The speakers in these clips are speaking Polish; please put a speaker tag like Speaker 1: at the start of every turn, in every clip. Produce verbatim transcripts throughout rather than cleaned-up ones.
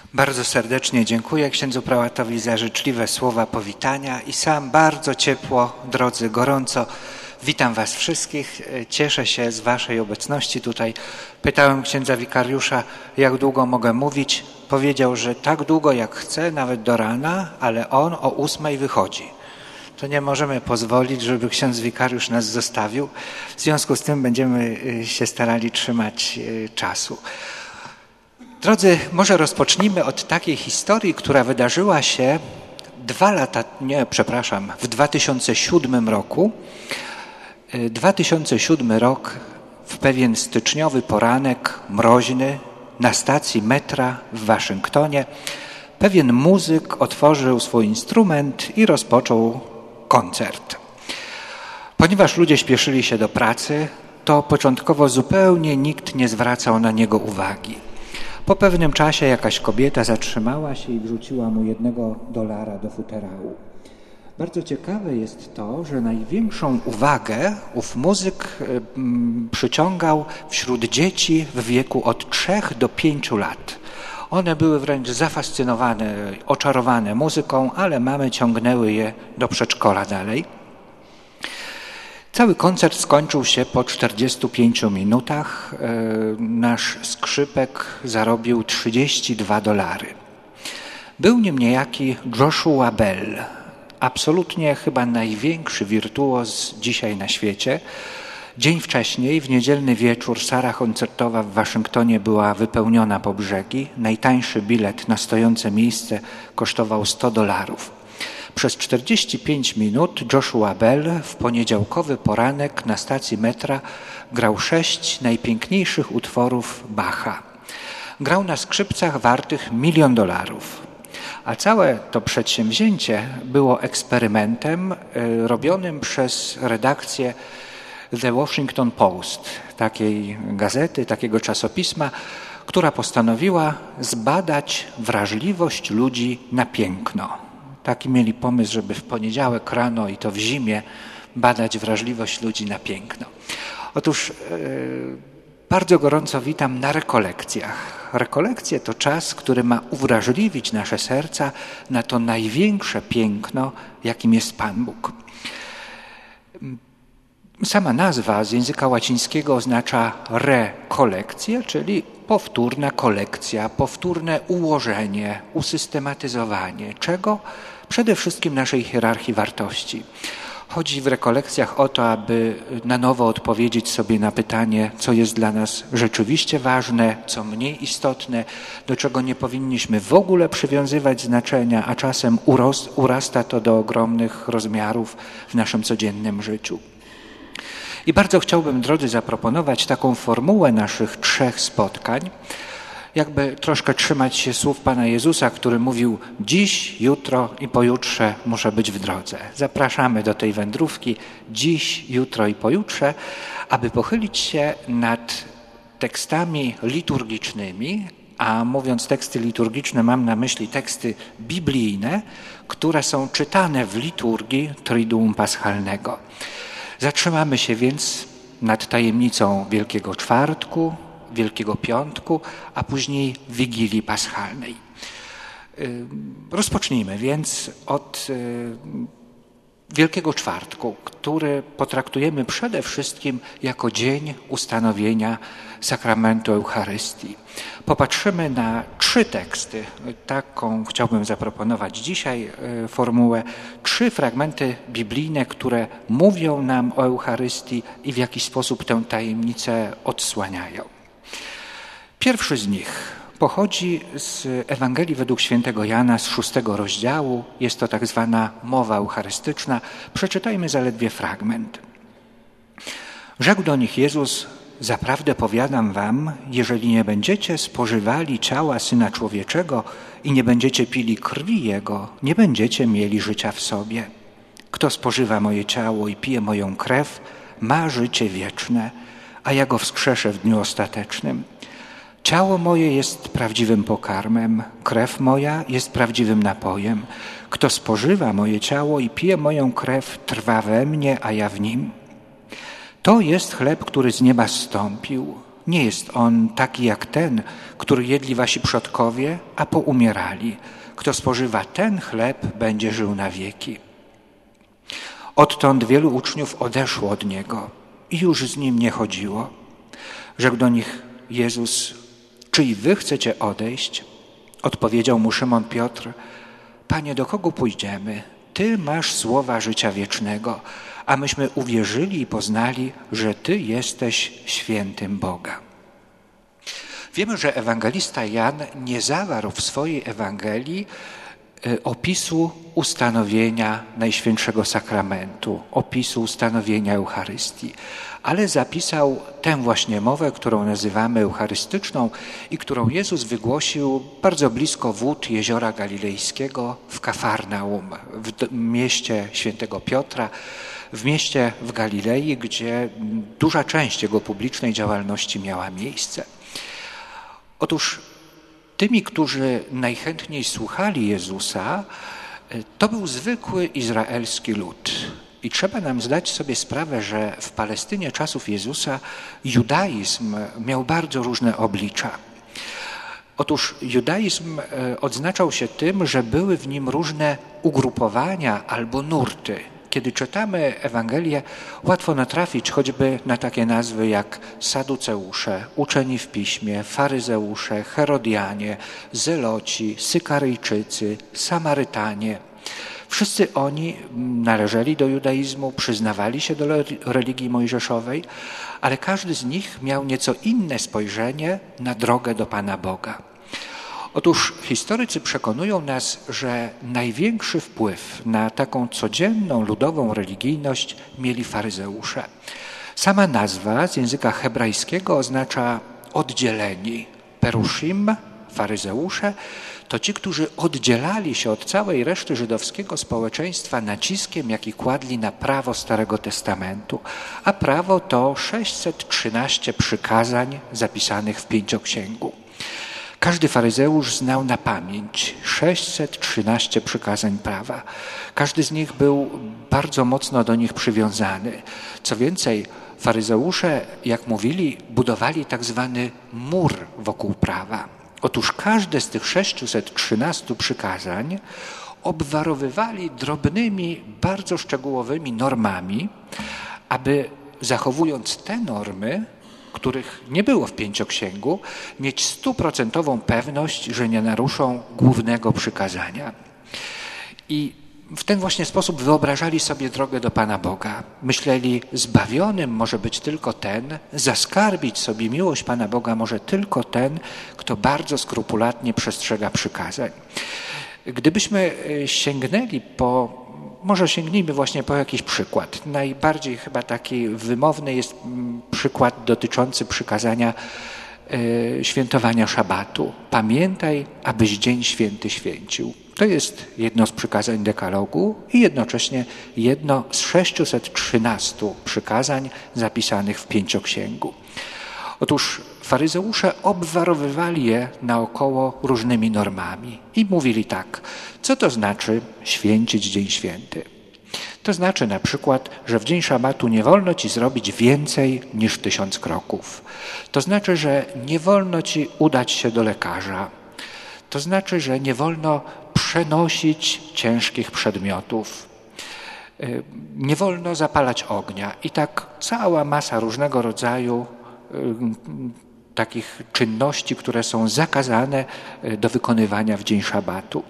Speaker 1: Bardzo serdecznie dziękuję księdzu prałatowi za życzliwe słowa powitania i sam bardzo ciepło, drodzy, gorąco witam was wszystkich. Cieszę się z waszej obecności tutaj. Pytałem księdza wikariusza, jak długo mogę mówić. Powiedział, że tak długo jak chce, nawet do rana, ale on o ósmej wychodzi. To nie możemy pozwolić, żeby ksiądz wikariusz nas zostawił. W związku z tym będziemy się starali trzymać czasu. Drodzy, może rozpocznijmy od takiej historii, która wydarzyła się dwa lata, nie, przepraszam, w dwa tysiące siódmym roku. dwa tysiące siódmy rok, w pewien styczniowy poranek, mroźny, na stacji metra w Waszyngtonie, pewien muzyk otworzył swój instrument i rozpoczął koncert. Ponieważ ludzie śpieszyli się do pracy, to początkowo zupełnie nikt nie zwracał na niego uwagi. Po pewnym czasie jakaś kobieta zatrzymała się i wrzuciła mu jednego dolara do futerału. Bardzo ciekawe jest to, że największą uwagę ów muzyk mm, przyciągał wśród dzieci w wieku od trzech do pięciu lat. One były wręcz zafascynowane, oczarowane muzyką, ale mamy ciągnęły je do przedszkola dalej. Cały koncert skończył się po czterdziestu pięciu minutach. Nasz skrzypek zarobił trzydzieści dwa dolary. Był nim niejaki Joshua Bell, absolutnie chyba największy wirtuoz dzisiaj na świecie. Dzień wcześniej, w niedzielny wieczór, sala koncertowa w Waszyngtonie była wypełniona po brzegi. Najtańszy bilet na stojące miejsce kosztował sto dolarów. Przez czterdzieści pięć minut Joshua Bell w poniedziałkowy poranek na stacji metra grał sześć najpiękniejszych utworów Bacha. Grał na skrzypcach wartych milion dolarów. A całe to przedsięwzięcie było eksperymentem y, robionym przez redakcję The Washington Post, takiej gazety, takiego czasopisma, która postanowiła zbadać wrażliwość ludzi na piękno. Taki mieli pomysł, żeby w poniedziałek rano i to w zimie badać wrażliwość ludzi na piękno. Otóż yy, bardzo gorąco witam na rekolekcjach. Rekolekcje to czas, który ma uwrażliwić nasze serca na to największe piękno, jakim jest Pan Bóg. Sama nazwa z języka łacińskiego oznacza rekolekcję, czyli powtórna kolekcja, powtórne ułożenie, usystematyzowanie. Czego? Przede wszystkim naszej hierarchii wartości. Chodzi w rekolekcjach o to, aby na nowo odpowiedzieć sobie na pytanie, co jest dla nas rzeczywiście ważne, co mniej istotne, do czego nie powinniśmy w ogóle przywiązywać znaczenia, a czasem uros- urasta to do ogromnych rozmiarów w naszym codziennym życiu. I bardzo chciałbym, drodzy, zaproponować taką formułę naszych trzech spotkań, jakby troszkę trzymać się słów Pana Jezusa, który mówił: dziś, jutro i pojutrze muszę być w drodze. Zapraszamy do tej wędrówki dziś, jutro i pojutrze, aby pochylić się nad tekstami liturgicznymi, a mówiąc teksty liturgiczne mam na myśli teksty biblijne, które są czytane w liturgii Triduum Paschalnego. Zatrzymamy się więc nad tajemnicą Wielkiego Czwartku, Wielkiego Piątku, a później Wigilii Paschalnej. Rozpocznijmy więc od Wielkiego Czwartku, który potraktujemy przede wszystkim jako dzień ustanowienia sakramentu Eucharystii. Popatrzymy na trzy teksty. Taką chciałbym zaproponować dzisiaj formułę. Trzy fragmenty biblijne, które mówią nam o Eucharystii i w jakiś sposób tę tajemnicę odsłaniają. Pierwszy z nich pochodzi z Ewangelii według świętego Jana z szóstego rozdziału. Jest to tak zwana mowa eucharystyczna. Przeczytajmy zaledwie fragment. Rzekł do nich Jezus: zaprawdę powiadam wam, jeżeli nie będziecie spożywali ciała Syna Człowieczego i nie będziecie pili krwi Jego, nie będziecie mieli życia w sobie. Kto spożywa moje ciało i pije moją krew, ma życie wieczne, a ja go wskrzeszę w dniu ostatecznym. Ciało moje jest prawdziwym pokarmem, krew moja jest prawdziwym napojem. Kto spożywa moje ciało i pije moją krew, trwa we mnie, a ja w nim. To jest chleb, który z nieba zstąpił. Nie jest on taki jak ten, który jedli wasi przodkowie, a poumierali. Kto spożywa ten chleb, będzie żył na wieki. Odtąd wielu uczniów odeszło od Niego i już z Nim nie chodziło. Rzekł do nich Jezus: czy i wy chcecie odejść? Odpowiedział mu Szymon Piotr: Panie, do kogo pójdziemy? Ty masz słowa życia wiecznego, a myśmy uwierzyli i poznali, że Ty jesteś świętym Boga. Wiemy, że ewangelista Jan nie zawarł w swojej Ewangelii opisu ustanowienia Najświętszego Sakramentu, opisu ustanowienia Eucharystii, ale zapisał tę właśnie mowę, którą nazywamy eucharystyczną i którą Jezus wygłosił bardzo blisko wód Jeziora Galilejskiego w Kafarnaum, w mieście świętego Piotra, w mieście w Galilei, gdzie duża część jego publicznej działalności miała miejsce. Otóż tymi, którzy najchętniej słuchali Jezusa, to był zwykły izraelski lud. I trzeba nam zdać sobie sprawę, że w Palestynie czasów Jezusa judaizm miał bardzo różne oblicza. Otóż judaizm odznaczał się tym, że były w nim różne ugrupowania albo nurty. Kiedy czytamy Ewangelię, łatwo natrafić choćby na takie nazwy jak Saduceusze, uczeni w piśmie, faryzeusze, Herodianie, Zeloci, Sykaryjczycy, Samarytanie. Wszyscy oni należeli do judaizmu, przyznawali się do religii mojżeszowej, ale każdy z nich miał nieco inne spojrzenie na drogę do Pana Boga. Otóż historycy przekonują nas, że największy wpływ na taką codzienną, ludową religijność mieli faryzeusze. Sama nazwa z języka hebrajskiego oznacza oddzieleni. Perushim, faryzeusze, to ci, którzy oddzielali się od całej reszty żydowskiego społeczeństwa naciskiem, jaki kładli na prawo Starego Testamentu. A prawo to sześćset trzynaście przykazań zapisanych w Pięcioksięgu. Każdy faryzeusz znał na pamięć sześćset trzynaście przykazań prawa. Każdy z nich był bardzo mocno do nich przywiązany. Co więcej, faryzeusze, jak mówili, budowali tak zwany mur wokół prawa. Otóż każde z tych sześćset trzynastu przykazań obwarowywali drobnymi, bardzo szczegółowymi normami, aby zachowując te normy, których nie było w Pięcioksięgu, mieć stuprocentową pewność, że nie naruszą głównego przykazania. I w ten właśnie sposób wyobrażali sobie drogę do Pana Boga. Myśleli, zbawionym może być tylko ten, zaskarbić sobie miłość Pana Boga może tylko ten, kto bardzo skrupulatnie przestrzega przykazań. Gdybyśmy sięgnęli po, może sięgnijmy właśnie po jakiś przykład. Najbardziej chyba taki wymowny jest przykład dotyczący przykazania świętowania szabatu. Pamiętaj, abyś dzień święty święcił. To jest jedno z przykazań dekalogu i jednocześnie jedno z sześciuset trzynastu przykazań zapisanych w Pięcioksięgu. Otóż faryzeusze obwarowywali je naokoło różnymi normami i mówili tak, co to znaczy święcić dzień święty? To znaczy na przykład, że w dzień szabatu nie wolno ci zrobić więcej niż tysiąc kroków. To znaczy, że nie wolno ci udać się do lekarza. To znaczy, że nie wolno przenosić ciężkich przedmiotów. Nie wolno zapalać ognia. I tak cała masa różnego rodzaju takich czynności, które są zakazane do wykonywania w dzień szabatu.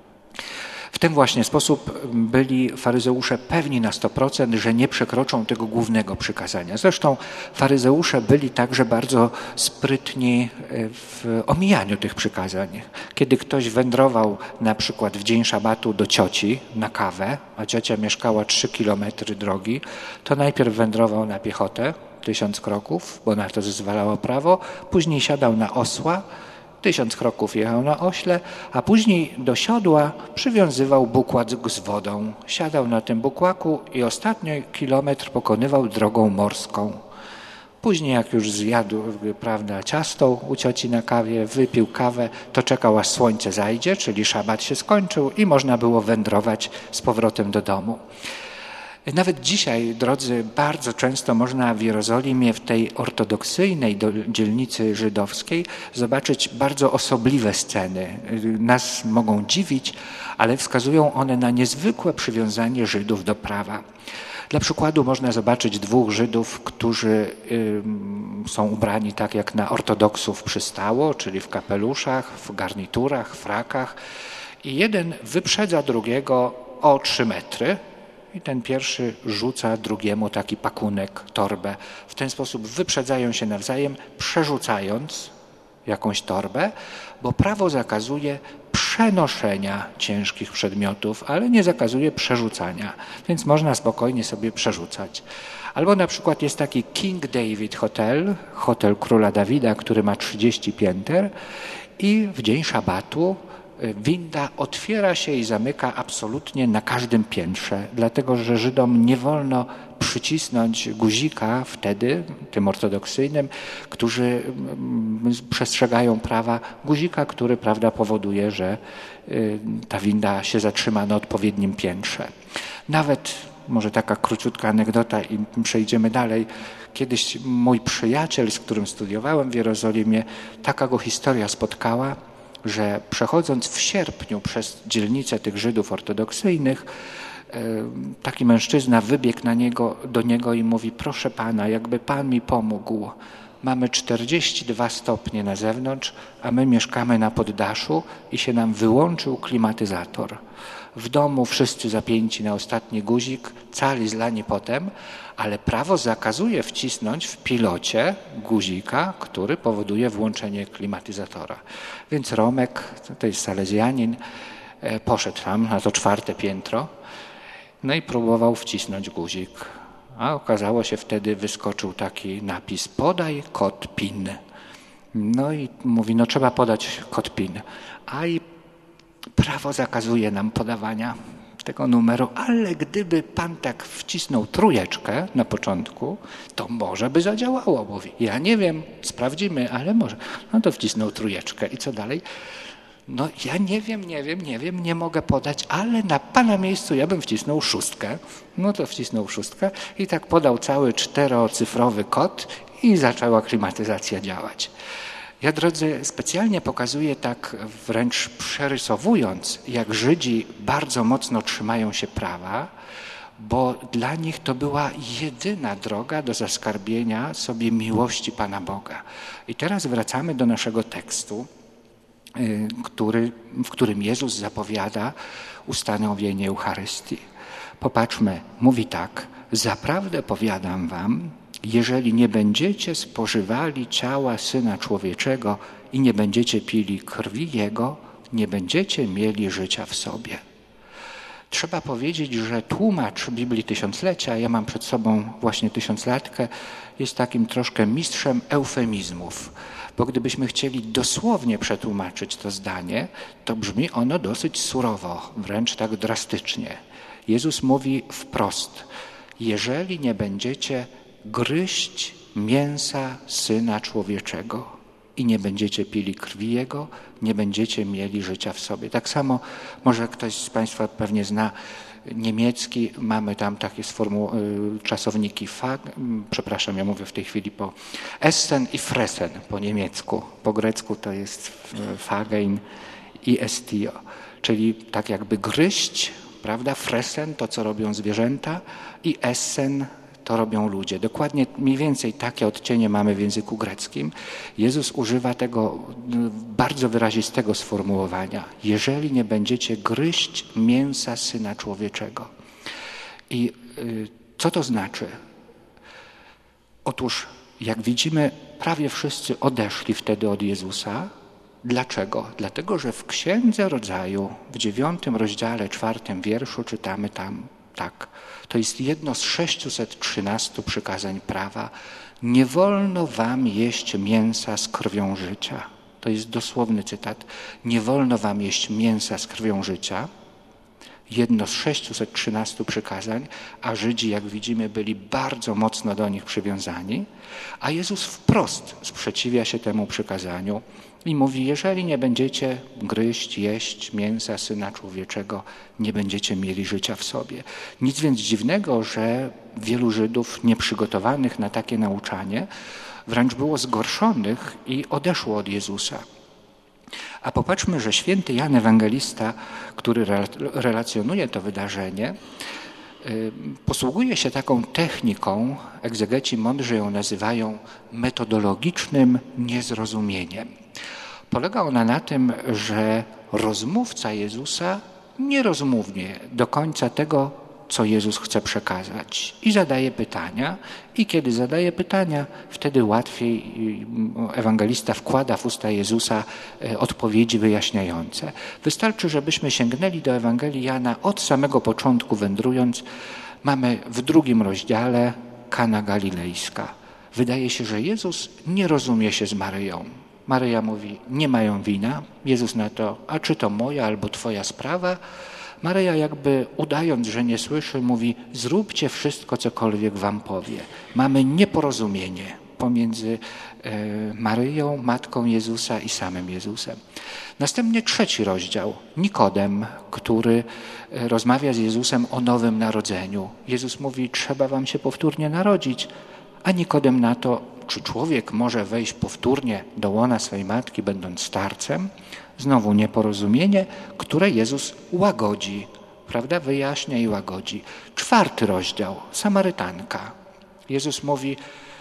Speaker 1: W ten właśnie sposób byli faryzeusze pewni na sto procent, że nie przekroczą tego głównego przykazania. Zresztą faryzeusze byli także bardzo sprytni w omijaniu tych przykazań. Kiedy ktoś wędrował na przykład w dzień szabatu do cioci na kawę, a ciocia mieszkała trzy kilometry drogi, to najpierw wędrował na piechotę, tysiąc kroków, bo na to zezwalało prawo, później siadał na osła, tysiąc kroków jechał na ośle, a później do siodła przywiązywał bukłak z wodą. Siadał na tym bukłaku i ostatni kilometr pokonywał drogą morską. Później jak już zjadł, prawda, ciasto u cioci na kawie, wypił kawę, to czekał aż słońce zajdzie, czyli szabat się skończył i można było wędrować z powrotem do domu. Nawet dzisiaj, drodzy, bardzo często można w Jerozolimie, w tej ortodoksyjnej dzielnicy żydowskiej zobaczyć bardzo osobliwe sceny. Nas mogą dziwić, ale wskazują one na niezwykłe przywiązanie Żydów do prawa. Dla przykładu można zobaczyć dwóch Żydów, którzy y, są ubrani tak jak na ortodoksów przystało, czyli w kapeluszach, w garniturach, frakach. I jeden wyprzedza drugiego o trzy metry i ten pierwszy rzuca drugiemu taki pakunek, torbę. W ten sposób wyprzedzają się nawzajem, przerzucając jakąś torbę, bo prawo zakazuje przenoszenia ciężkich przedmiotów, ale nie zakazuje przerzucania, więc można spokojnie sobie przerzucać. Albo na przykład jest taki King David Hotel, hotel króla Dawida, który ma trzydzieści pięter i w dzień szabatu winda otwiera się i zamyka absolutnie na każdym piętrze, dlatego że Żydom nie wolno przycisnąć guzika wtedy, tym ortodoksyjnym, którzy przestrzegają prawa, guzika, który, prawda, powoduje, że ta winda się zatrzyma na odpowiednim piętrze. Nawet, może taka króciutka anegdota i przejdziemy dalej, kiedyś mój przyjaciel, z którym studiowałem w Jerozolimie, taka go historia spotkała, że przechodząc w sierpniu przez dzielnicę tych Żydów ortodoksyjnych, taki mężczyzna wybiegł na niego, do niego i mówi: proszę pana, jakby pan mi pomógł. Mamy czterdzieści dwa stopnie na zewnątrz, a my mieszkamy na poddaszu i się nam wyłączył klimatyzator. W domu wszyscy zapięci na ostatni guzik, cali zlani potem, ale prawo zakazuje wcisnąć w pilocie guzika, który powoduje włączenie klimatyzatora. Więc Romek, to jest Salezjanin, poszedł tam na to czwarte piętro, no i próbował wcisnąć guzik. A okazało się, wtedy wyskoczył taki napis: podaj kod PIN. No i mówi, no trzeba podać kod PIN. A i prawo zakazuje nam podawania tego numeru, ale gdyby pan tak wcisnął trójeczkę na początku, to może by zadziałało. Mówi, ja nie wiem, sprawdzimy, ale może. No to wcisnął trójeczkę i co dalej? No ja nie wiem, nie wiem, nie wiem, nie mogę podać, ale na pana miejscu ja bym wcisnął szóstkę. No to wcisnął szóstkę i tak podał cały czterocyfrowy kod i zaczęła klimatyzacja działać. Ja, drodzy, specjalnie pokazuję tak wręcz przerysowując, jak Żydzi bardzo mocno trzymają się prawa, bo dla nich to była jedyna droga do zaskarbienia sobie miłości Pana Boga. I teraz wracamy do naszego tekstu, który, w którym Jezus zapowiada ustanowienie Eucharystii. Popatrzmy, mówi tak: zaprawdę powiadam wam, jeżeli nie będziecie spożywali ciała Syna Człowieczego i nie będziecie pili krwi Jego, nie będziecie mieli życia w sobie. Trzeba powiedzieć, że tłumacz Biblii Tysiąclecia, ja mam przed sobą właśnie tysiąclatkę, jest takim troszkę mistrzem eufemizmów. Bo gdybyśmy chcieli dosłownie przetłumaczyć to zdanie, to brzmi ono dosyć surowo, wręcz tak drastycznie. Jezus mówi wprost: jeżeli nie będziecie gryźć mięsa Syna Człowieczego i nie będziecie pili krwi Jego, nie będziecie mieli życia w sobie. Tak samo może ktoś z Państwa pewnie zna niemiecki, mamy tam takie sformu- czasowniki fag, przepraszam, ja mówię w tej chwili po essen i fressen po niemiecku, po grecku to jest fagein i estio, czyli tak jakby gryźć, prawda, fressen to co robią zwierzęta i essen to robią ludzie. Dokładnie mniej więcej takie odcienie mamy w języku greckim. Jezus używa tego bardzo wyrazistego sformułowania: jeżeli nie będziecie gryźć mięsa Syna Człowieczego. I y, co to znaczy? Otóż, jak widzimy, prawie wszyscy odeszli wtedy od Jezusa. Dlaczego? Dlatego, że w Księdze Rodzaju, w dziewiątym rozdziale, czwartym wierszu czytamy tam tak. To jest jedno z sześciuset trzynastu przykazań prawa. Nie wolno wam jeść mięsa z krwią życia. To jest dosłowny cytat. Nie wolno wam jeść mięsa z krwią życia. Jedno z sześciuset trzynastu przykazań, a Żydzi, jak widzimy, byli bardzo mocno do nich przywiązani, a Jezus wprost sprzeciwia się temu przykazaniu i mówi, jeżeli nie będziecie gryźć, jeść mięsa Syna Człowieczego, nie będziecie mieli życia w sobie. Nic więc dziwnego, że wielu Żydów nieprzygotowanych na takie nauczanie wręcz było zgorszonych i odeszło od Jezusa. A popatrzmy, że święty Jan Ewangelista, który relacjonuje to wydarzenie, posługuje się taką techniką, egzegeci mądrzy ją nazywają metodologicznym niezrozumieniem. Polega ona na tym, że rozmówca Jezusa nie rozumie do końca tego, co Jezus chce przekazać i zadaje pytania i kiedy zadaje pytania, wtedy łatwiej ewangelista wkłada w usta Jezusa odpowiedzi wyjaśniające. Wystarczy, żebyśmy sięgnęli do Ewangelii Jana od samego początku wędrując. Mamy w drugim rozdziale Kana Galilejska. Wydaje się, że Jezus nie rozumie się z Maryją. Maryja mówi, nie mają wina. Jezus na to, a czy to moja albo twoja sprawa? Maryja jakby udając, że nie słyszy, mówi, zróbcie wszystko, cokolwiek wam powie. Mamy nieporozumienie pomiędzy Maryją, matką Jezusa i samym Jezusem. Następnie trzeci rozdział, Nikodem, który rozmawia z Jezusem o nowym narodzeniu. Jezus mówi, trzeba wam się powtórnie narodzić, a Nikodem na to, czy człowiek może wejść powtórnie do łona swej matki, będąc starcem? Znowu nieporozumienie, które Jezus łagodzi, prawda? Wyjaśnia i łagodzi. Czwarty rozdział, Samarytanka. Jezus mówi,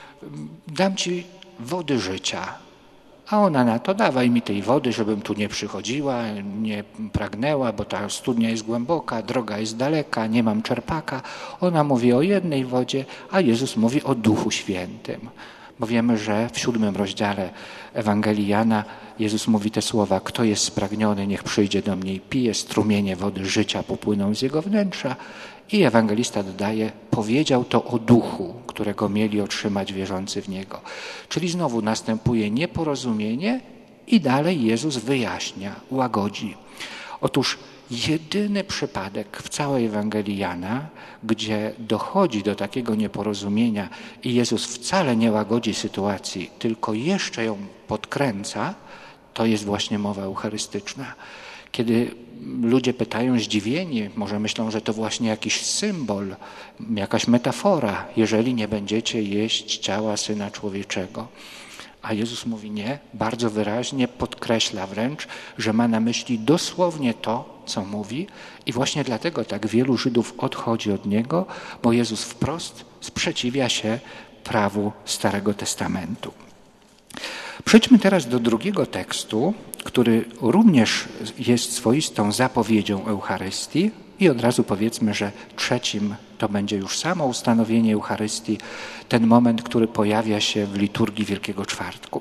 Speaker 1: dam ci wody życia. A ona na to, dawaj mi tej wody, żebym tu nie przychodziła, nie pragnęła, bo ta studnia jest głęboka, droga jest daleka, nie mam czerpaka. Ona mówi o jednej wodzie, a Jezus mówi o Duchu Świętym. Bo wiemy, że w siódmym rozdziale Ewangelii Jana Jezus mówi te słowa, kto jest spragniony, niech przyjdzie do mnie i pije, strumienie wody życia popłyną z jego wnętrza. I ewangelista dodaje, powiedział to o duchu, którego mieli otrzymać wierzący w niego. Czyli znowu następuje nieporozumienie i dalej Jezus wyjaśnia, łagodzi. Otóż jedyny przypadek w całej Ewangelii Jana, gdzie dochodzi do takiego nieporozumienia i Jezus wcale nie łagodzi sytuacji, tylko jeszcze ją podkręca, to jest właśnie mowa eucharystyczna. Kiedy ludzie pytają zdziwieni, może myślą, że to właśnie jakiś symbol, jakaś metafora, jeżeli nie będziecie jeść ciała Syna Człowieczego. A Jezus mówi nie, bardzo wyraźnie podkreśla wręcz, że ma na myśli dosłownie to, co mówi i właśnie dlatego tak wielu Żydów odchodzi od Niego, bo Jezus wprost sprzeciwia się prawu Starego Testamentu. Przejdźmy teraz do drugiego tekstu, który również jest swoistą zapowiedzią Eucharystii i od razu powiedzmy, że trzecim to będzie już samo ustanowienie Eucharystii, ten moment, który pojawia się w liturgii Wielkiego Czwartku.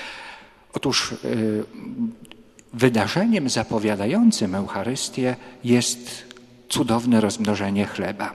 Speaker 1: Otóż yy, wydarzeniem zapowiadającym Eucharystię jest cudowne rozmnożenie chleba.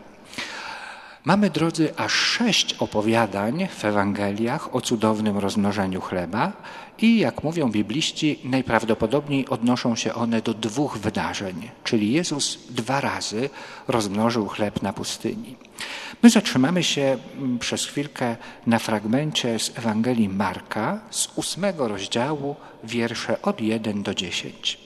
Speaker 1: Mamy, drodzy, aż sześć opowiadań w Ewangeliach o cudownym rozmnożeniu chleba i, jak mówią bibliści, najprawdopodobniej odnoszą się one do dwóch wydarzeń, czyli Jezus dwa razy rozmnożył chleb na pustyni. My zatrzymamy się przez chwilkę na fragmencie z Ewangelii Marka z ósmego rozdziału, wiersze od jeden do dziesięciu.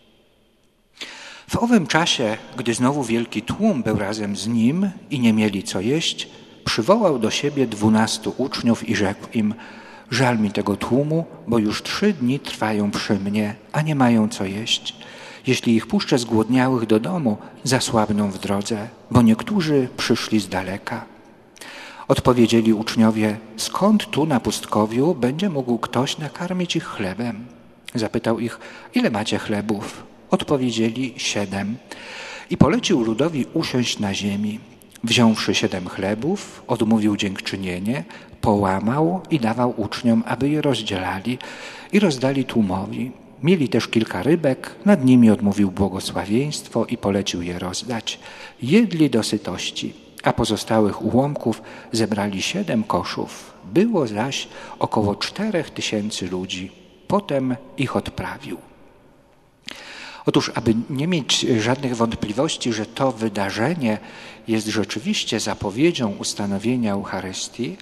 Speaker 1: W owym czasie, gdy znowu wielki tłum był razem z nim i nie mieli co jeść, przywołał do siebie dwunastu uczniów i rzekł im, żal mi tego tłumu, bo już trzy dni trwają przy mnie, a nie mają co jeść. Jeśli ich puszczę zgłodniałych do domu, zasłabną w drodze, bo niektórzy przyszli z daleka. Odpowiedzieli uczniowie, skąd tu na pustkowiu będzie mógł ktoś nakarmić ich chlebem? Zapytał ich, ile macie chlebów? Odpowiedzieli siedem i polecił ludowi usiąść na ziemi. Wziąwszy siedem chlebów, odmówił dziękczynienie, połamał i dawał uczniom, aby je rozdzielali i rozdali tłumowi. Mieli też kilka rybek, nad nimi odmówił błogosławieństwo i polecił je rozdać. Jedli do sytości, a pozostałych ułomków zebrali siedem koszów. Było zaś około czterech tysięcy ludzi. Potem ich odprawił. Otóż, aby nie mieć żadnych wątpliwości, że to wydarzenie jest rzeczywiście zapowiedzią ustanowienia Eucharystii,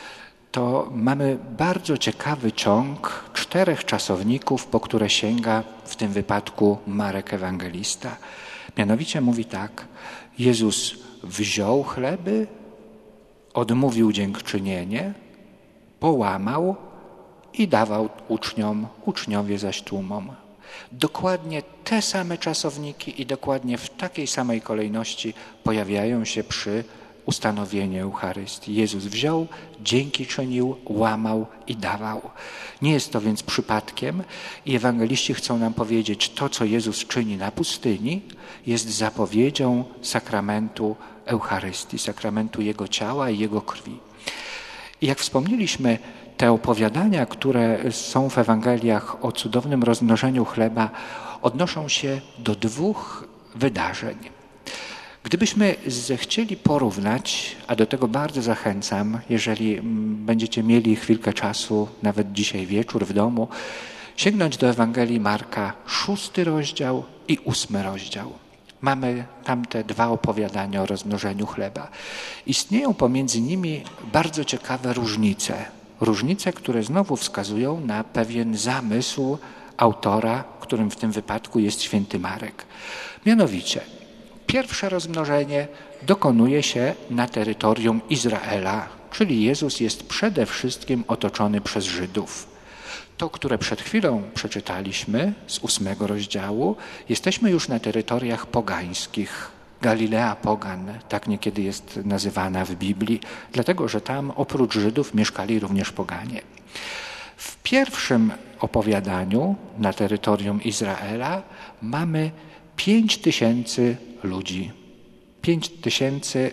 Speaker 1: to mamy bardzo ciekawy ciąg czterech czasowników, po które sięga w tym wypadku Marek Ewangelista. Mianowicie mówi tak: Jezus wziął chleby, odmówił dziękczynienie, połamał i dawał uczniom, uczniowie zaś tłumom. Dokładnie te same czasowniki i dokładnie w takiej samej kolejności pojawiają się przy ustanowieniu Eucharystii. Jezus wziął, dzięki czynił, łamał i dawał. Nie jest to więc przypadkiem i ewangeliści chcą nam powiedzieć, to co Jezus czyni na pustyni jest zapowiedzią sakramentu Eucharystii, sakramentu Jego ciała i Jego krwi. I jak wspomnieliśmy, te opowiadania, które są w Ewangeliach o cudownym rozmnożeniu chleba, odnoszą się do dwóch wydarzeń. Gdybyśmy zechcieli porównać, a do tego bardzo zachęcam, jeżeli będziecie mieli chwilkę czasu, nawet dzisiaj wieczór w domu, sięgnąć do Ewangelii Marka, szósty rozdział i ósmy rozdział. Mamy tamte dwa opowiadania o rozmnożeniu chleba. Istnieją pomiędzy nimi bardzo ciekawe różnice. Różnice, które znowu wskazują na pewien zamysł autora, którym w tym wypadku jest święty Marek. Mianowicie, pierwsze rozmnożenie dokonuje się na terytorium Izraela, czyli Jezus jest przede wszystkim otoczony przez Żydów. To, które przed chwilą przeczytaliśmy z ósmego rozdziału, jesteśmy już na terytoriach pogańskich. Galilea Pogan, tak niekiedy jest nazywana w Biblii, dlatego że tam oprócz Żydów mieszkali również poganie. W pierwszym opowiadaniu na terytorium Izraela mamy pięć tysięcy ludzi. Pięć tysięcy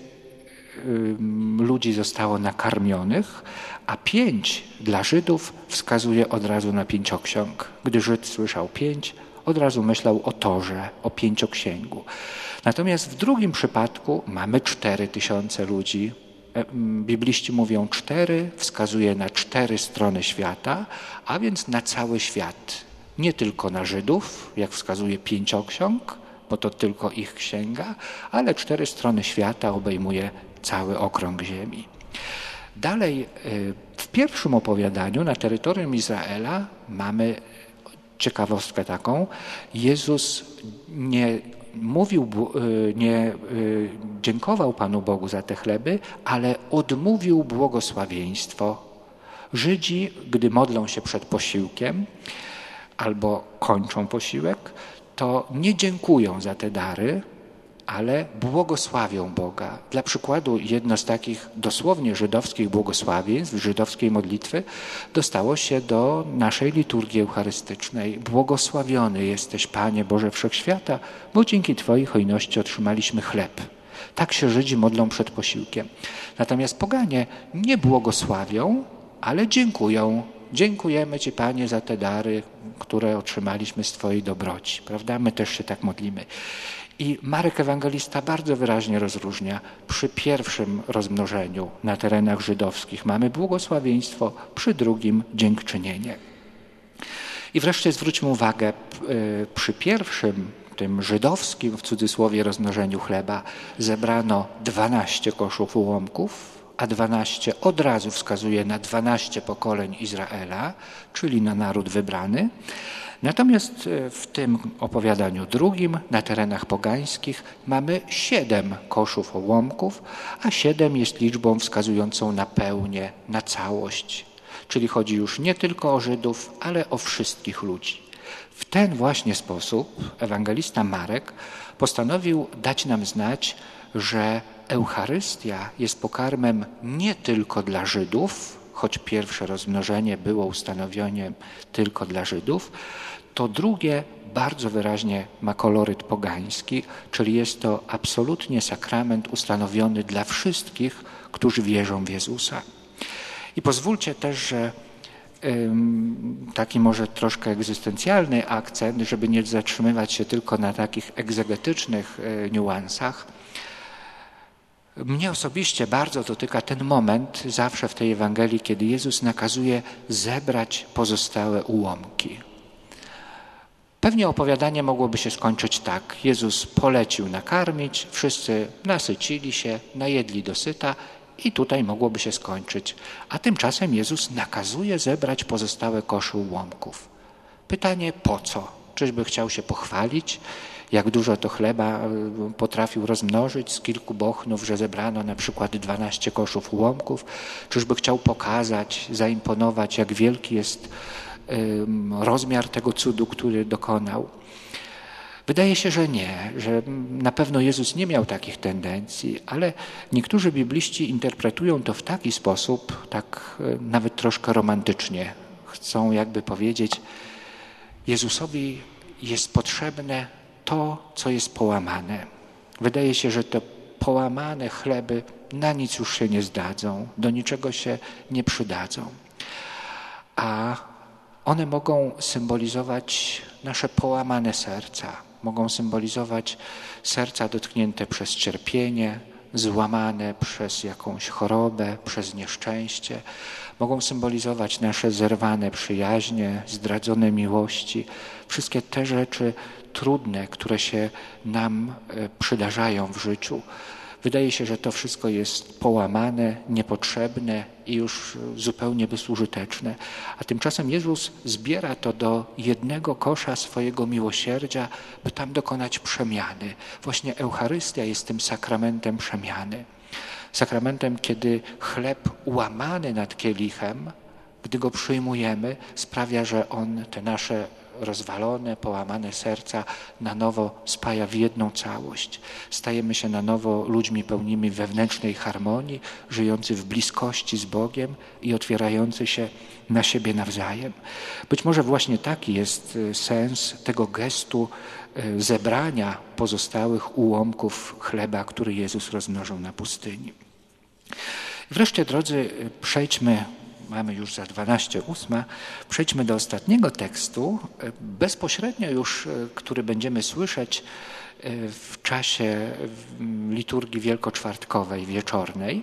Speaker 1: ludzi zostało nakarmionych, a pięć dla Żydów wskazuje od razu na pięcioksiąg. Gdy Żyd słyszał pięć, od razu myślał o Torze, o pięcioksięgu. Natomiast w drugim przypadku mamy cztery tysiące ludzi. Bibliści mówią cztery, wskazuje na cztery strony świata, a więc na cały świat. Nie tylko na Żydów, jak wskazuje pięcioksiąg, bo to tylko ich księga, ale cztery strony świata obejmuje cały okrąg ziemi. Dalej, w pierwszym opowiadaniu na terytorium Izraela mamy ciekawostkę taką. Jezus nie mówił, nie dziękował Panu Bogu za te chleby, ale odmówił błogosławieństwo. Żydzi, gdy modlą się przed posiłkiem albo kończą posiłek, to nie dziękują za te dary, ale błogosławią Boga. Dla przykładu jedno z takich dosłownie żydowskich błogosławieństw, żydowskiej modlitwy dostało się do naszej liturgii eucharystycznej. Błogosławiony jesteś, Panie Boże Wszechświata, bo dzięki Twojej hojności otrzymaliśmy chleb. Tak się Żydzi modlą przed posiłkiem. Natomiast poganie nie błogosławią, ale dziękują. Dziękujemy Ci, Panie, za te dary, które otrzymaliśmy z Twojej dobroci. Prawda? My też się tak modlimy. I Marek Ewangelista bardzo wyraźnie rozróżnia. Przy pierwszym rozmnożeniu na terenach żydowskich mamy błogosławieństwo, przy drugim dziękczynienie. I wreszcie zwróćmy uwagę, przy pierwszym, tym żydowskim w cudzysłowie rozmnożeniu chleba zebrano dwanaście koszów ułomków, a dwanaście od razu wskazuje na dwanaście pokoleń Izraela, czyli na naród wybrany. Natomiast w tym opowiadaniu drugim, na terenach pogańskich, mamy siedem koszów ułomków, a siedem jest liczbą wskazującą na pełnię, na całość. Czyli chodzi już nie tylko o Żydów, ale o wszystkich ludzi. W ten właśnie sposób ewangelista Marek postanowił dać nam znać, że Eucharystia jest pokarmem nie tylko dla Żydów, choć pierwsze rozmnożenie było ustanowieniem tylko dla Żydów, to drugie bardzo wyraźnie ma koloryt pogański, czyli jest to absolutnie sakrament ustanowiony dla wszystkich, którzy wierzą w Jezusa. I pozwólcie też, że taki może troszkę egzystencjalny akcent, żeby nie zatrzymywać się tylko na takich egzegetycznych niuansach. Mnie osobiście bardzo dotyka ten moment zawsze w tej Ewangelii, kiedy Jezus nakazuje zebrać pozostałe ułomki. Pewnie opowiadanie mogłoby się skończyć tak. Jezus polecił nakarmić, wszyscy nasycili się, najedli dosyta i tutaj mogłoby się skończyć. A tymczasem Jezus nakazuje zebrać pozostałe kosze ułomków. Pytanie po co? Czyżby chciał się pochwalić, jak dużo to chleba potrafił rozmnożyć z kilku bochnów, że zebrano na przykład dwanaście koszów ułomków? Czyżby chciał pokazać, zaimponować, jak wielki jest rozmiar tego cudu, który dokonał? Wydaje się, że nie, że na pewno Jezus nie miał takich tendencji, ale niektórzy bibliści interpretują to w taki sposób, tak nawet troszkę romantycznie. Chcą jakby powiedzieć, Jezusowi jest potrzebne to, co jest połamane. Wydaje się, że te połamane chleby na nic już się nie zdadzą, do niczego się nie przydadzą. A one mogą symbolizować nasze połamane serca, mogą symbolizować serca dotknięte przez cierpienie, złamane przez jakąś chorobę, przez nieszczęście. Mogą symbolizować nasze zerwane przyjaźnie, zdradzone miłości. Wszystkie te rzeczy trudne, które się nam przydarzają w życiu. Wydaje się, że to wszystko jest połamane, niepotrzebne i już zupełnie bezużyteczne. A tymczasem Jezus zbiera to do jednego kosza swojego miłosierdzia, by tam dokonać przemiany. Właśnie Eucharystia jest tym sakramentem przemiany. Sakramentem, kiedy chleb łamany nad kielichem, gdy go przyjmujemy, sprawia, że on te nasze rozwalone, połamane serca na nowo spaja w jedną całość. Stajemy się na nowo ludźmi pełnymi wewnętrznej harmonii, żyjący w bliskości z Bogiem i otwierający się na siebie nawzajem. Być może właśnie taki jest sens tego gestu zebrania pozostałych ułomków chleba, który Jezus rozmnożył na pustyni. Wreszcie, drodzy, przejdźmy, mamy już za dwanaście ósma, przejdźmy do ostatniego tekstu, bezpośrednio już, który będziemy słyszeć w czasie liturgii wielkoczwartkowej, wieczornej.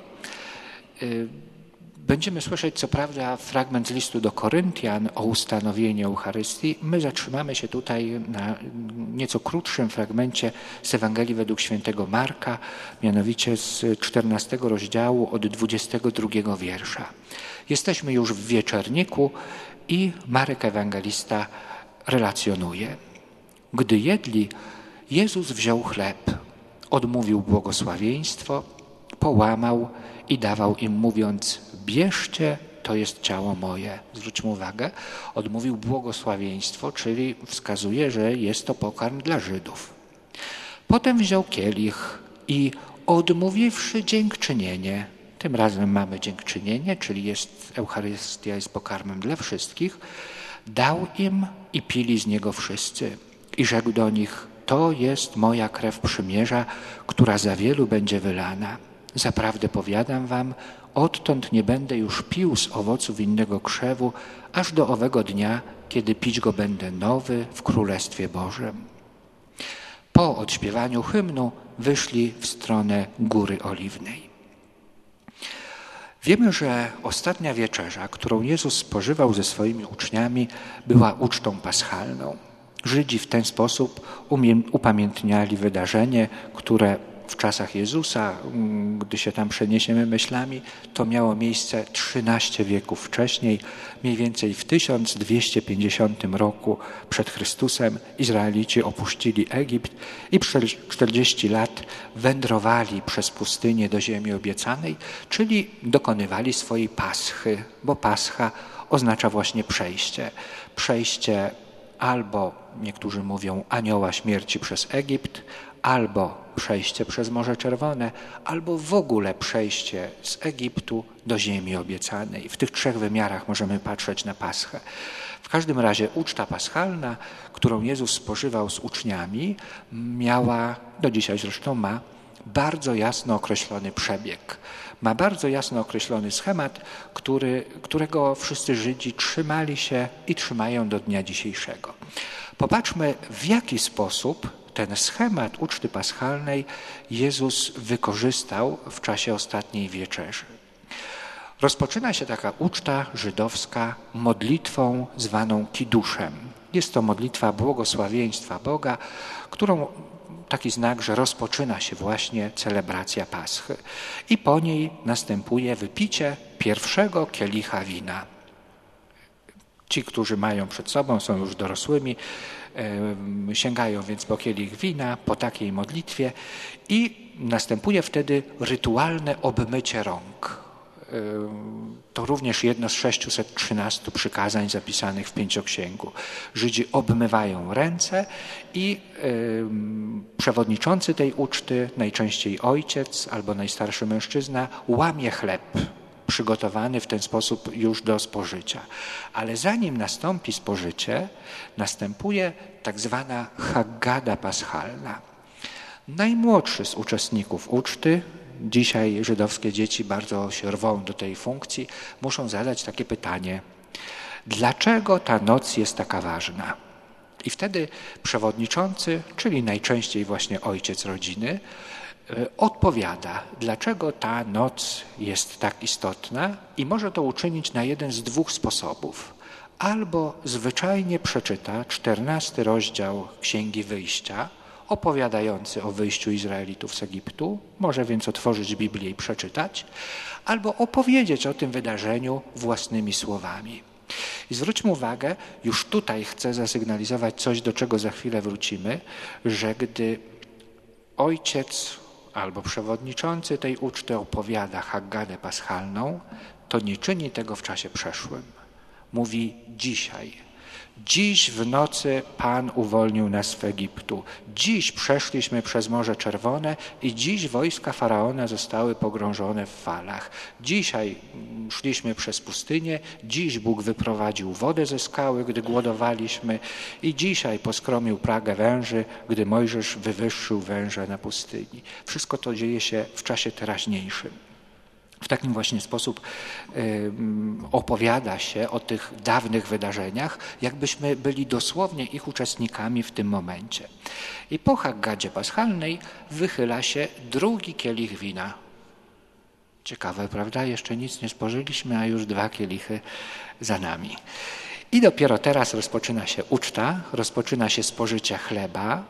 Speaker 1: Będziemy słyszeć, co prawda, fragment z listu do Koryntian o ustanowieniu Eucharystii. My zatrzymamy się tutaj na nieco krótszym fragmencie z Ewangelii według świętego Marka, mianowicie z czternastego rozdziału od dwudziestego drugiego wiersza. Jesteśmy już w wieczerniku i Marek Ewangelista relacjonuje. Gdy jedli, Jezus wziął chleb, odmówił błogosławieństwo, połamał i dawał im, mówiąc: bierzcie, to jest ciało moje. Zwróćmy uwagę, odmówił błogosławieństwo, czyli wskazuje, że jest to pokarm dla Żydów. Potem wziął kielich i odmówiwszy dziękczynienie, tym razem mamy dziękczynienie, czyli jest, Eucharystia jest pokarmem dla wszystkich, dał im i pili z niego wszyscy. I rzekł do nich: to jest moja krew przymierza, która za wielu będzie wylana. Zaprawdę powiadam wam, odtąd nie będę już pił z owoców innego krzewu, aż do owego dnia, kiedy pić go będę nowy w Królestwie Bożym. Po odśpiewaniu hymnu wyszli w stronę Góry Oliwnej. Wiemy, że ostatnia wieczerza, którą Jezus spożywał ze swoimi uczniami, była ucztą paschalną. Żydzi w ten sposób upamiętniali wydarzenie, które w czasach Jezusa, gdy się tam przeniesiemy myślami, to miało miejsce trzynaście wieków wcześniej. Mniej więcej w tysiąc dwieście pięćdziesiątym roku przed Chrystusem Izraelici opuścili Egipt i przez czterdzieści lat wędrowali przez pustynię do ziemi obiecanej, czyli dokonywali swojej paschy, bo pascha oznacza właśnie przejście. Przejście albo, niektórzy mówią, anioła śmierci przez Egipt, albo przejście przez Morze Czerwone, albo w ogóle przejście z Egiptu do ziemi obiecanej. W tych trzech wymiarach możemy patrzeć na Paschę. W każdym razie uczta paschalna, którą Jezus spożywał z uczniami, miała, do dzisiaj zresztą ma, bardzo jasno określony przebieg. Ma bardzo jasno określony schemat, który, którego wszyscy Żydzi trzymali się i trzymają do dnia dzisiejszego. Popatrzmy, w jaki sposób ten schemat uczty paschalnej Jezus wykorzystał w czasie ostatniej wieczerzy. Rozpoczyna się taka uczta żydowska modlitwą zwaną kiduszem. Jest to modlitwa błogosławieństwa Boga, którą taki znak, że rozpoczyna się właśnie celebracja Paschy. I po niej następuje wypicie pierwszego kielicha wina. Ci, którzy mają przed sobą, są już dorosłymi, yy, sięgają więc po kielich wina, po takiej modlitwie i następuje wtedy rytualne obmycie rąk. To również jedno z sześciuset trzynastu przykazań zapisanych w Pięcioksięgu. Żydzi obmywają ręce i y, przewodniczący tej uczty, najczęściej ojciec albo najstarszy mężczyzna, łamie chleb przygotowany w ten sposób już do spożycia. Ale zanim nastąpi spożycie, następuje tak zwana Haggada Paschalna. Najmłodszy z uczestników uczty, dzisiaj żydowskie dzieci bardzo się rwą do tej funkcji, muszą zadać takie pytanie: dlaczego ta noc jest taka ważna? I wtedy przewodniczący, czyli najczęściej właśnie ojciec rodziny, odpowiada, dlaczego ta noc jest tak istotna i może to uczynić na jeden z dwóch sposobów. Albo zwyczajnie przeczyta czternasty rozdział Księgi Wyjścia, opowiadający o wyjściu Izraelitów z Egiptu, może więc otworzyć Biblię i przeczytać, albo opowiedzieć o tym wydarzeniu własnymi słowami. I zwróćmy uwagę, już tutaj chcę zasygnalizować coś, do czego za chwilę wrócimy, że gdy ojciec albo przewodniczący tej uczty opowiada Haggadę Paschalną, to nie czyni tego w czasie przeszłym. Mówi dzisiaj. Dziś w nocy Pan uwolnił nas z Egiptu. Dziś przeszliśmy przez Morze Czerwone i dziś wojska Faraona zostały pogrążone w falach. Dzisiaj szliśmy przez pustynię, dziś Bóg wyprowadził wodę ze skały, gdy głodowaliśmy i dzisiaj poskromił pragę węży, gdy Mojżesz wywyższył węża na pustyni. Wszystko to dzieje się w czasie teraźniejszym. W takim właśnie sposób y, opowiada się o tych dawnych wydarzeniach, jakbyśmy byli dosłownie ich uczestnikami w tym momencie. I po Haggadzie Paschalnej wychyla się drugi kielich wina. Ciekawe, prawda? Jeszcze nic nie spożyliśmy, a już dwa kielichy za nami. I dopiero teraz rozpoczyna się uczta, rozpoczyna się spożycie chleba,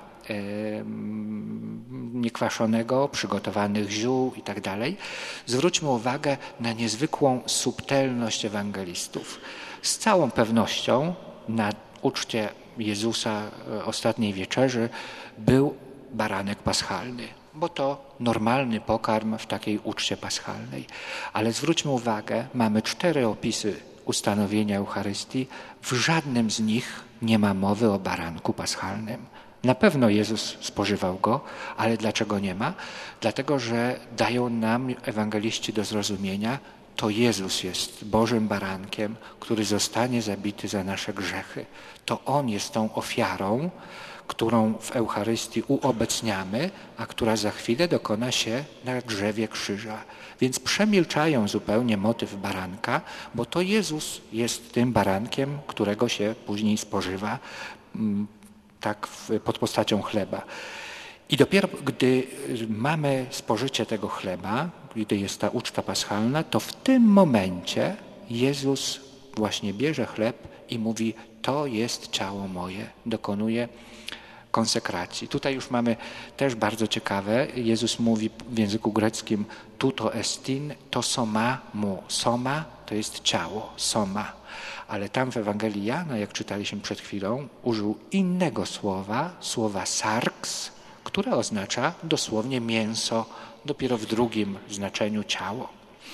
Speaker 1: niekwaszonego, przygotowanych ziół i tak dalej. Zwróćmy uwagę na niezwykłą subtelność ewangelistów. Z całą pewnością na uczcie Jezusa ostatniej wieczerzy był baranek paschalny, bo to normalny pokarm w takiej uczcie paschalnej. Ale zwróćmy uwagę, mamy cztery opisy ustanowienia Eucharystii. W żadnym z nich nie ma mowy o baranku paschalnym. Na pewno Jezus spożywał go, ale dlaczego nie ma? Dlatego, że dają nam ewangeliści do zrozumienia, to Jezus jest Bożym barankiem, który zostanie zabity za nasze grzechy. To On jest tą ofiarą, którą w Eucharystii uobecniamy, a która za chwilę dokona się na drzewie krzyża. Więc przemilczają zupełnie motyw baranka, bo to Jezus jest tym barankiem, którego się później spożywa, tak pod postacią chleba. I dopiero gdy mamy spożycie tego chleba, gdy jest ta uczta paschalna, to w tym momencie Jezus właśnie bierze chleb i mówi: to jest ciało moje, dokonuje konsekracji. Tutaj już mamy też bardzo ciekawe, Jezus mówi w języku greckim tuto estin, to soma mu. Soma to jest ciało, soma. Ale tam w Ewangelii Jana, jak czytaliśmy przed chwilą, użył innego słowa, słowa sarks, które oznacza dosłownie mięso, dopiero w drugim znaczeniu ciało.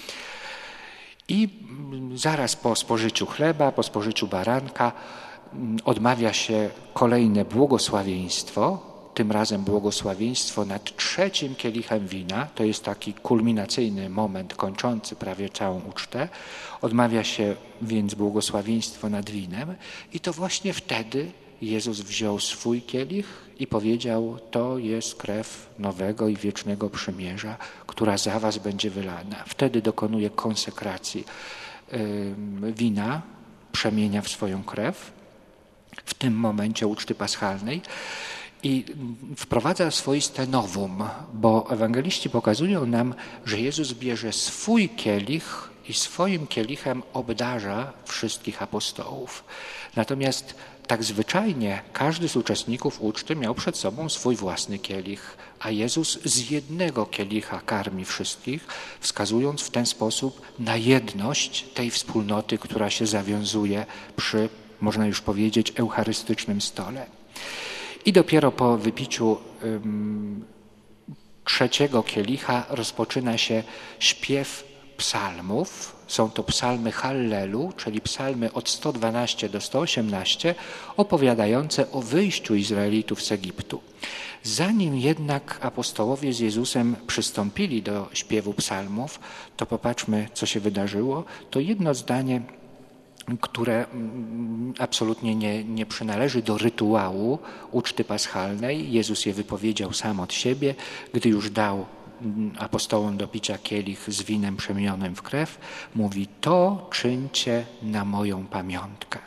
Speaker 1: I zaraz po spożyciu chleba, po spożyciu baranka odmawia się kolejne błogosławieństwo, tym razem błogosławieństwo nad trzecim kielichem wina, to jest taki kulminacyjny moment kończący prawie całą ucztę. Odmawia się więc błogosławieństwo nad winem i to właśnie wtedy Jezus wziął swój kielich i powiedział: to jest krew nowego i wiecznego przymierza, która za was będzie wylana. Wtedy dokonuje konsekracji yy, wina, przemienia w swoją krew w tym momencie uczty paschalnej. I wprowadza swoiste nowum, bo ewangeliści pokazują nam, że Jezus bierze swój kielich i swoim kielichem obdarza wszystkich apostołów. Natomiast tak zwyczajnie każdy z uczestników uczty miał przed sobą swój własny kielich, a Jezus z jednego kielicha karmi wszystkich, wskazując w ten sposób na jedność tej wspólnoty, która się zawiązuje przy, można już powiedzieć, eucharystycznym stole. I dopiero po wypiciu um, trzeciego kielicha rozpoczyna się śpiew psalmów. Są to psalmy Hallelu, czyli psalmy od sto dwanaście do sto osiemnaście, opowiadające o wyjściu Izraelitów z Egiptu. Zanim jednak apostołowie z Jezusem przystąpili do śpiewu psalmów, to popatrzmy, co się wydarzyło. To jedno zdanie, które absolutnie nie, nie przynależy do rytuału uczty paschalnej. Jezus je wypowiedział sam od siebie, gdy już dał apostołom do picia kielich z winem przemienionym w krew. Mówi: to czyńcie na moją pamiątkę.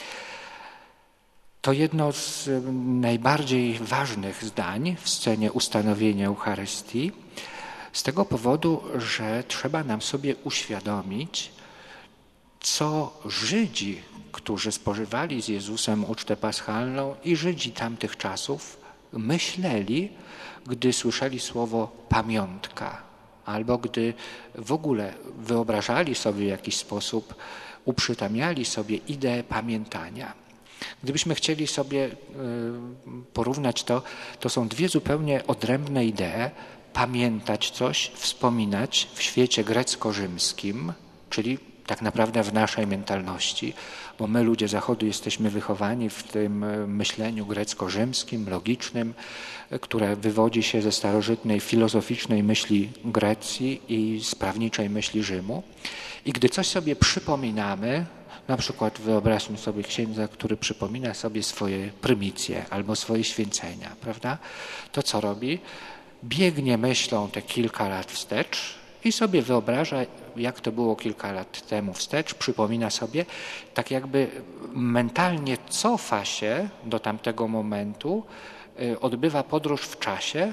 Speaker 1: To jedno z najbardziej ważnych zdań w scenie ustanowienia Eucharystii, z tego powodu, że trzeba nam sobie uświadomić, co Żydzi, którzy spożywali z Jezusem ucztę paschalną, i Żydzi tamtych czasów myśleli, gdy słyszeli słowo pamiątka, albo gdy w ogóle wyobrażali sobie w jakiś sposób, uprzytamniali sobie ideę pamiętania. Gdybyśmy chcieli sobie porównać to, to są dwie zupełnie odrębne idee. Pamiętać coś, wspominać w świecie grecko-rzymskim, czyli tak naprawdę w naszej mentalności, bo my, ludzie Zachodu, jesteśmy wychowani w tym myśleniu grecko-rzymskim, logicznym, które wywodzi się ze starożytnej filozoficznej myśli Grecji i z prawniczej myśli Rzymu. I gdy coś sobie przypominamy, na przykład wyobraźmy sobie księdza, który przypomina sobie swoje prymicje albo swoje święcenia, prawda? To co robi? Biegnie myślą te kilka lat wstecz i sobie wyobraża, jak to było kilka lat temu wstecz, przypomina sobie, tak jakby mentalnie cofa się do tamtego momentu, odbywa podróż w czasie,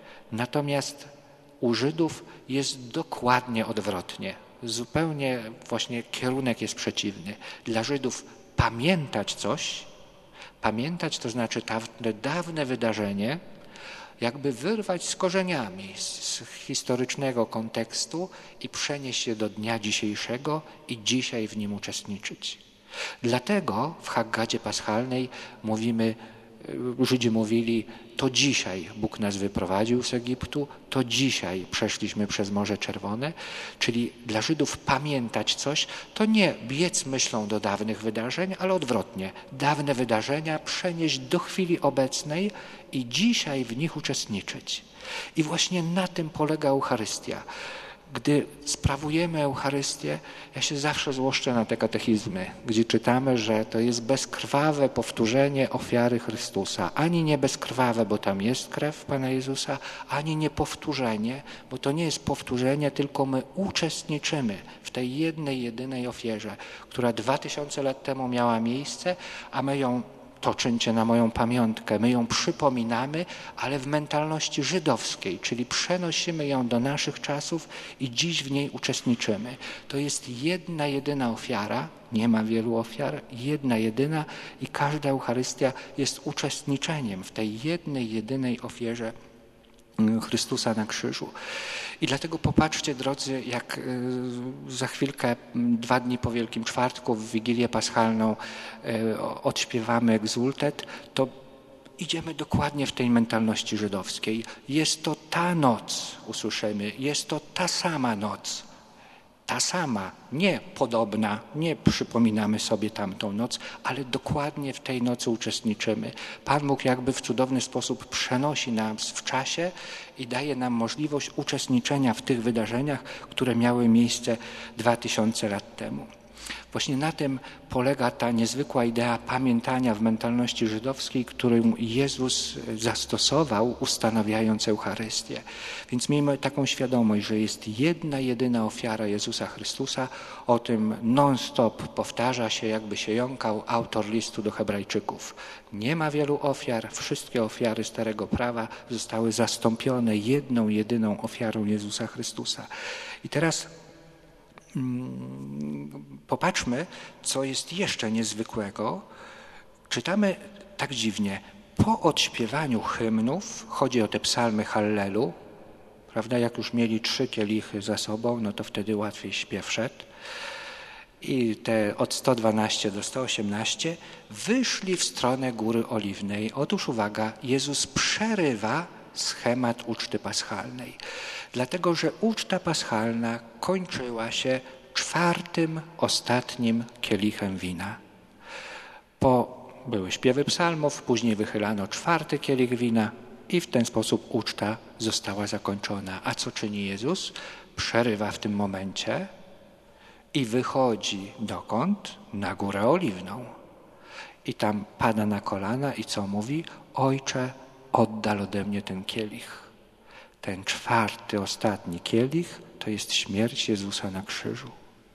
Speaker 1: natomiast u Żydów jest dokładnie odwrotnie. Zupełnie właśnie kierunek jest przeciwny. Dla Żydów pamiętać coś, pamiętać to znaczy dawne, dawne wydarzenie, jakby wyrwać z korzeniami z historycznego kontekstu i przenieść się do dnia dzisiejszego i dzisiaj w nim uczestniczyć. Dlatego w Haggadzie Paschalnej mówimy, Żydzi mówili, to dzisiaj Bóg nas wyprowadził z Egiptu, to dzisiaj przeszliśmy przez Morze Czerwone, czyli dla Żydów pamiętać coś, to nie biec myślą do dawnych wydarzeń, ale odwrotnie. Dawne wydarzenia przenieść do chwili obecnej i dzisiaj w nich uczestniczyć. I właśnie na tym polega Eucharystia. Gdy sprawujemy Eucharystię, ja się zawsze złoszczę na te katechizmy, gdzie czytamy, że to jest bezkrwawe powtórzenie ofiary Chrystusa. Ani nie bezkrwawe, bo tam jest krew Pana Jezusa, ani nie powtórzenie, bo to nie jest powtórzenie, tylko my uczestniczymy w tej jednej, jedynej ofierze, która dwa tysiące lat temu miała miejsce, a my ją to czyńcie na moją pamiątkę. My ją przypominamy, ale w mentalności żydowskiej, czyli przenosimy ją do naszych czasów i dziś w niej uczestniczymy. To jest jedna, jedyna ofiara, nie ma wielu ofiar, jedna, jedyna i każda Eucharystia jest uczestniczeniem w tej jednej, jedynej ofierze Chrystusa na krzyżu. I dlatego popatrzcie, drodzy, jak za chwilkę, dwa dni po Wielkim Czwartku, w Wigilię Paschalną odśpiewamy egzultet, to idziemy dokładnie w tej mentalności żydowskiej. Jest to ta noc, usłyszymy, jest to ta sama noc. Ta sama, nie podobna, nie przypominamy sobie tamtą noc, ale dokładnie w tej nocy uczestniczymy. Pan Bóg jakby w cudowny sposób przenosi nas w czasie i daje nam możliwość uczestniczenia w tych wydarzeniach, które miały miejsce dwa tysiące lat temu. Właśnie na tym polega ta niezwykła idea pamiętania w mentalności żydowskiej, którą Jezus zastosował, ustanawiając Eucharystię. Więc miejmy taką świadomość, że jest jedna, jedyna ofiara Jezusa Chrystusa. O tym non-stop powtarza się, jakby się jąkał autor listu do Hebrajczyków. Nie ma wielu ofiar, wszystkie ofiary Starego Prawa zostały zastąpione jedną, jedyną ofiarą Jezusa Chrystusa. I teraz popatrzmy, co jest jeszcze niezwykłego, czytamy tak dziwnie. Po odśpiewaniu hymnów, chodzi o te psalmy Hallelu, prawda, jak już mieli trzy kielichy za sobą, no to wtedy łatwiej śpiew szedł. I te od sto dwanaście do sto osiemnaście wyszli w stronę Góry Oliwnej. Otóż uwaga, Jezus przerywa schemat uczty paschalnej, dlatego że uczta paschalna kończyła się czwartym, ostatnim kielichem wina. Po były śpiewy psalmów, później wychylano czwarty kielich wina i w ten sposób uczta została zakończona. A co czyni Jezus? Przerywa w tym momencie i wychodzi dokąd? Na Górę Oliwną. I tam pada na kolana i co mówi? Ojcze, oddal ode mnie ten kielich. Ten czwarty, ostatni kielich to jest śmierć Jezusa na krzyżu.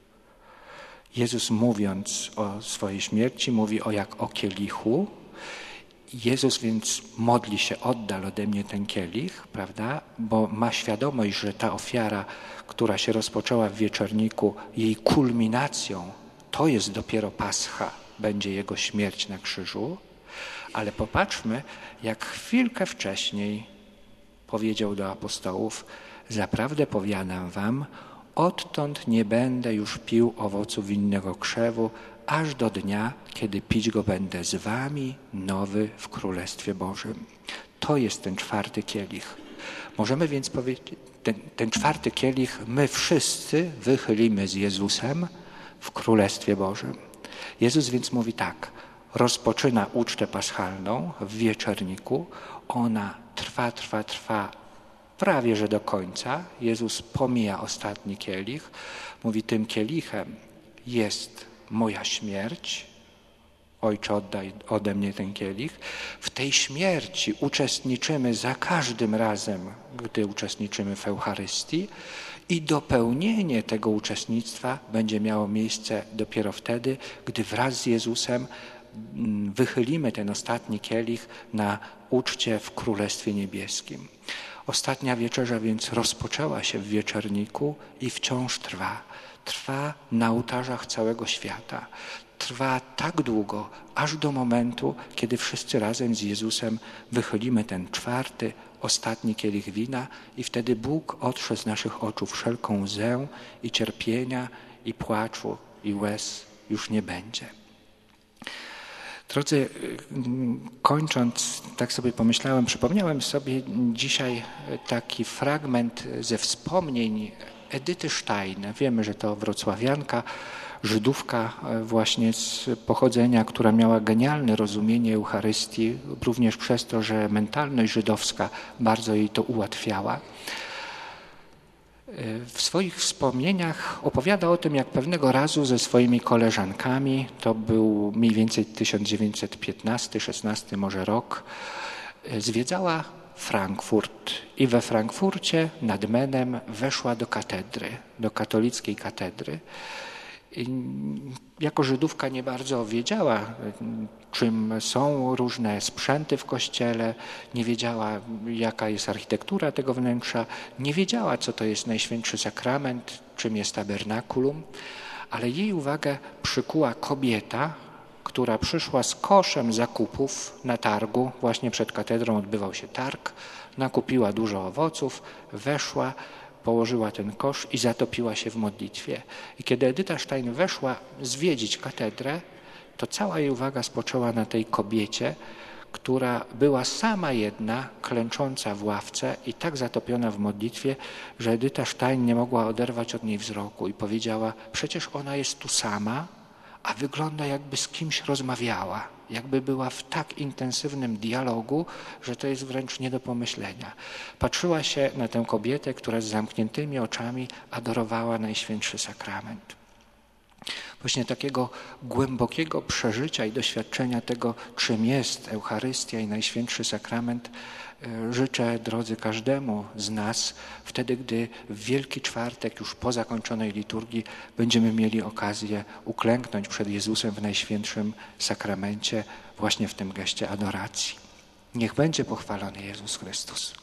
Speaker 1: Jezus, mówiąc o swojej śmierci, mówi o jak o kielichu. Jezus więc modli się, oddal ode mnie ten kielich, prawda? Bo ma świadomość, że ta ofiara, która się rozpoczęła w wieczorniku, jej kulminacją to jest dopiero Pascha, będzie Jego śmierć na krzyżu. Ale popatrzmy, jak chwilkę wcześniej powiedział do apostołów: zaprawdę powiadam wam, odtąd nie będę już pił owocu winnego krzewu, aż do dnia, kiedy pić go będę z wami nowy w Królestwie Bożym. To jest ten czwarty kielich. Możemy więc powiedzieć, ten, ten czwarty kielich my wszyscy wychylimy z Jezusem w Królestwie Bożym. Jezus więc mówi tak, rozpoczyna ucztę paschalną w wieczorniku, ona trwa, trwa, trwa prawie że do końca. Jezus pomija ostatni kielich, mówi tym kielichem jest moja śmierć, Ojcze oddaj ode mnie ten kielich. W tej śmierci uczestniczymy za każdym razem, gdy uczestniczymy w Eucharystii i dopełnienie tego uczestnictwa będzie miało miejsce dopiero wtedy, gdy wraz z Jezusem wychylimy ten ostatni kielich na uczcie w Królestwie Niebieskim. Ostatnia wieczerza więc rozpoczęła się w wieczorniku i wciąż trwa. Trwa na ołtarzach całego świata. Trwa tak długo, aż do momentu, kiedy wszyscy razem z Jezusem wychylimy ten czwarty, ostatni kielich wina i wtedy Bóg otrze z naszych oczu wszelką łzę i cierpienia, i płaczu, i łez już nie będzie. Drodzy, kończąc, tak sobie pomyślałem, przypomniałem sobie dzisiaj taki fragment ze wspomnień Edyty Stein. Wiemy, że to wrocławianka, Żydówka właśnie z pochodzenia, która miała genialne rozumienie Eucharystii, również przez to, że mentalność żydowska bardzo jej to ułatwiała. W swoich wspomnieniach opowiada o tym, jak pewnego razu ze swoimi koleżankami, to był mniej więcej tysiąc dziewięćset piętnasty szesnasty może rok, zwiedzała Frankfurt i we Frankfurcie nad Menem weszła do katedry, do katolickiej katedry. I jako Żydówka nie bardzo wiedziała, czym są różne sprzęty w kościele, nie wiedziała, jaka jest architektura tego wnętrza, nie wiedziała, co to jest Najświętszy Sakrament, czym jest tabernakulum, ale jej uwagę przykuła kobieta, która przyszła z koszem zakupów na targu, właśnie przed katedrą odbywał się targ, nakupiła dużo owoców, weszła, położyła ten kosz i zatopiła się w modlitwie. I kiedy Edyta Stein weszła zwiedzić katedrę, to cała jej uwaga spoczęła na tej kobiecie, która była sama jedna, klęcząca w ławce i tak zatopiona w modlitwie, że Edyta Stein nie mogła oderwać od niej wzroku i powiedziała: przecież ona jest tu sama, a wygląda, jakby z kimś rozmawiała, jakby była w tak intensywnym dialogu, że to jest wręcz nie do pomyślenia. Patrzyła się na tę kobietę, która z zamkniętymi oczami adorowała Najświętszy Sakrament. Właśnie takiego głębokiego przeżycia i doświadczenia tego, czym jest Eucharystia i Najświętszy Sakrament, życzę, drodzy, każdemu z nas wtedy, gdy w Wielki Czwartek, już po zakończonej liturgii, będziemy mieli okazję uklęknąć przed Jezusem w Najświętszym Sakramencie, właśnie w tym geście adoracji. Niech będzie pochwalony Jezus Chrystus.